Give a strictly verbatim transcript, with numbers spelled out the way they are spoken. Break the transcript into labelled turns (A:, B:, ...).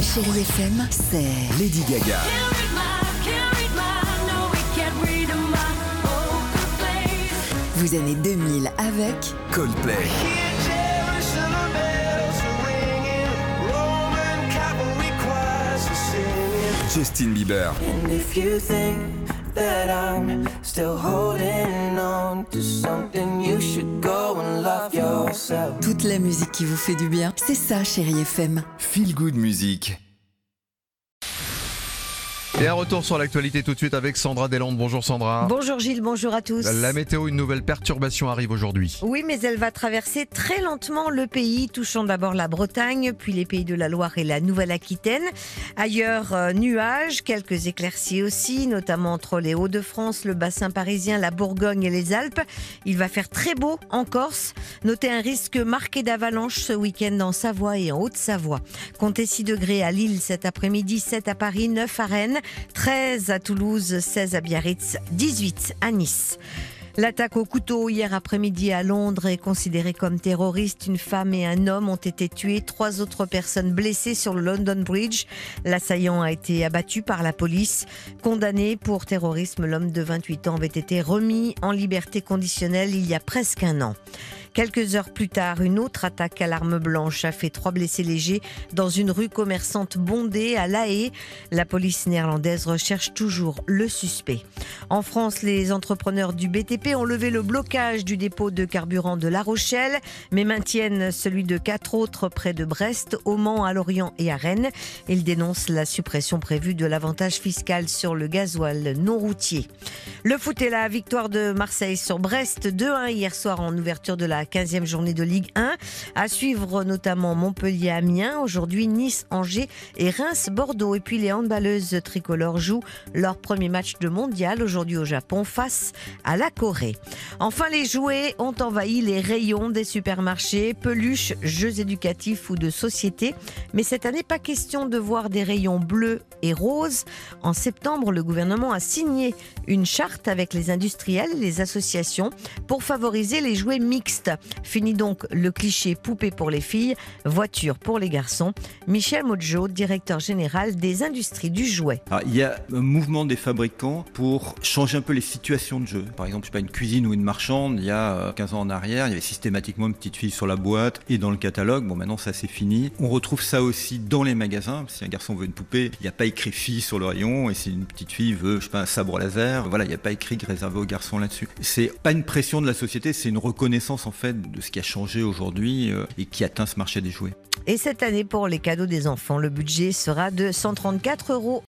A: Chérie F M, c'est
B: Lady Gaga.
A: Vos années deux mille avec
B: Coldplay. Justin Bieber.
C: And if you think that I'm still holding on to something, you should go and love yourself.
A: toute la musique qui vous fait du bien. C'est ça, Chérie F M.
B: Feel Good Music.
D: Et un retour sur l'actualité tout de suite avec Sandra Deslandes. Bonjour Sandra.
E: Bonjour Gilles, bonjour à tous.
D: La météo, une nouvelle perturbation arrive aujourd'hui.
E: Oui, mais elle va traverser très lentement le pays, touchant d'abord la Bretagne, puis les pays de la Loire et la Nouvelle-Aquitaine. Ailleurs, euh, nuages, quelques éclaircies aussi, notamment entre les Hauts-de-France, le bassin parisien, la Bourgogne et les Alpes. Il va faire très beau en Corse. Notez un risque marqué d'avalanche ce week-end en Savoie et en Haute-Savoie. Comptez six degrés à Lille cet après-midi, sept à Paris, neuf à Rennes, treize à Toulouse, seize à Biarritz, dix-huit à Nice. L'attaque au couteau hier après-midi à Londres est considérée comme terroriste. Une femme et un homme ont été tués, trois autres personnes blessées sur le London Bridge. L'assaillant a été abattu par la police. Condamné pour terrorisme, l'homme de vingt-huit ans avait été remis en liberté conditionnelle il y a presque un an. Quelques heures plus tard, une autre attaque à l'arme blanche a fait trois blessés légers dans une rue commerçante bondée à La Haye. La police néerlandaise recherche toujours le suspect. En France, les entrepreneurs du B T P ont levé le blocage du dépôt de carburant de La Rochelle, mais maintiennent celui de quatre autres près de Brest, au Mans, à Lorient et à Rennes. Ils dénoncent la suppression prévue de l'avantage fiscal sur le gasoil non routier. Le foot et la victoire de Marseille sur Brest, deux à un hier soir en ouverture de la quinzième journée de Ligue un. À suivre notamment Montpellier-Amiens, aujourd'hui Nice-Angers et Reims-Bordeaux. Et puis les handballeuses tricolores jouent leur premier match de mondial aujourd'hui au Japon face à la Corée. Enfin, les jouets ont envahi les rayons des supermarchés, peluches, jeux éducatifs ou de société. Mais cette année, pas question de voir des rayons bleus et roses. En septembre, le gouvernement a signé une charte avec les industriels et les associations pour favoriser les jouets mixtes. Fini donc le cliché poupée pour les filles, voiture pour les garçons. Michel Modjo, directeur général des industries du jouet.
F: Alors, il y a un mouvement des fabricants pour changer un peu les situations de jeu. Par exemple, je sais pas, une cuisine ou une marchande, il y a quinze ans en arrière, il y avait systématiquement une petite fille sur la boîte et dans le catalogue. Bon, maintenant ça c'est fini. On retrouve ça aussi dans les magasins. Si un garçon veut une poupée, il n'y a pas écrit fille sur le rayon, et si une petite fille veut, je sais pas, un sabre laser, voilà, il n'y a pas écrit réservé aux garçons là-dessus. C'est pas une pression de la société, c'est une reconnaissance en fait de ce qui a changé aujourd'hui euh, et qui atteint ce marché des jouets.
E: Et cette année, pour les cadeaux des enfants, le budget sera de cent trente-quatre euros.